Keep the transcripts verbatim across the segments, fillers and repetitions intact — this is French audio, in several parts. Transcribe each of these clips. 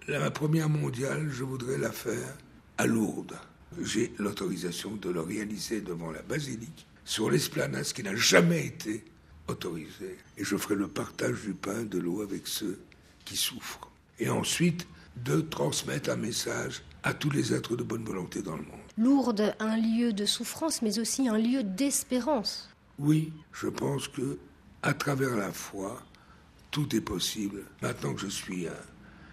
La première mondiale, je voudrais la faire à Lourdes. J'ai l'autorisation de le réaliser devant la basilique, sur l'esplanade, ce qui n'a jamais été autorisé. Et je ferai le partage du pain, de l'eau avec ceux qui souffrent. Et ensuite, de transmettre un message à tous les êtres de bonne volonté dans le monde. Lourdes, un lieu de souffrance, mais aussi un lieu d'espérance. Oui, je pense que à travers la foi, tout est possible. Maintenant que je suis un,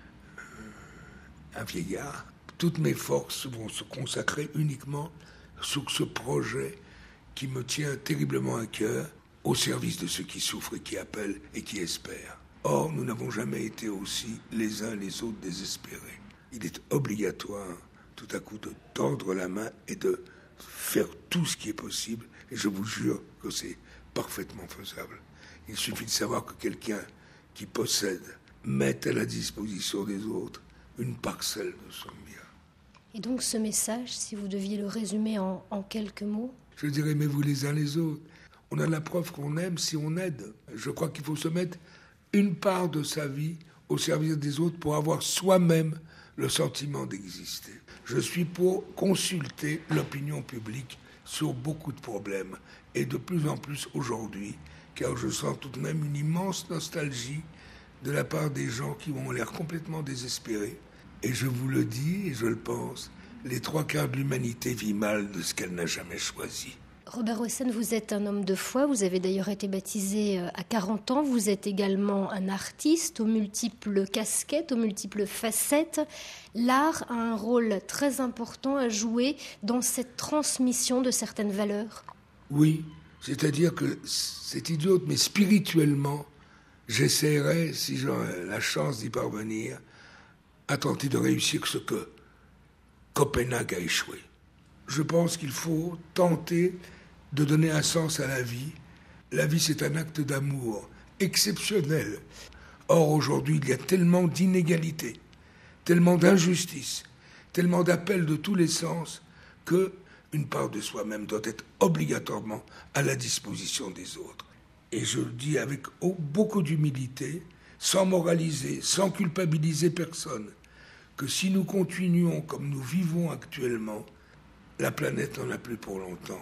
un vieillard, toutes mes forces vont se consacrer uniquement sur ce projet qui me tient terriblement à cœur, au service de ceux qui souffrent et qui appellent et qui espèrent. Or, nous n'avons jamais été aussi les uns les autres désespérés. Il est obligatoire, tout à coup, de tendre la main et de faire tout ce qui est possible. Et je vous jure que c'est parfaitement faisable. Il suffit de savoir que quelqu'un qui possède met à la disposition des autres une parcelle de son bien. Et donc ce message, si vous deviez le résumer en, en quelques mots? Je dirais, aimez-vous les uns les autres. On a la preuve qu'on aime si on aide. Je crois qu'il faut se mettre une part de sa vie au service des autres pour avoir soi-même le sentiment d'exister. Je suis pour consulter l'opinion publique sur beaucoup de problèmes, et de plus en plus aujourd'hui, car je sens tout de même une immense nostalgie de la part des gens qui ont l'air complètement désespérés. Et je vous le dis, et je le pense, les trois quarts de l'humanité vit mal de ce qu'elle n'a jamais choisi. Robert Oessen, vous êtes un homme de foi, vous avez d'ailleurs été baptisé à quarante ans, vous êtes également un artiste aux multiples casquettes, aux multiples facettes. L'art a un rôle très important à jouer dans cette transmission de certaines valeurs. Oui, c'est-à-dire que c'est idiot, mais spirituellement, j'essaierai, si j'ai la chance d'y parvenir, à tenter de réussir ce que Copenhague a échoué. Je pense qu'il faut tenter de donner un sens à la vie. La vie, c'est un acte d'amour exceptionnel. Or, aujourd'hui, il y a tellement d'inégalités, tellement d'injustices, tellement d'appels de tous les sens, qu'une part de soi-même doit être obligatoirement à la disposition des autres. Et je le dis avec beaucoup d'humilité, sans moraliser, sans culpabiliser personne, que si nous continuons comme nous vivons actuellement, la planète n'en a plus pour longtemps.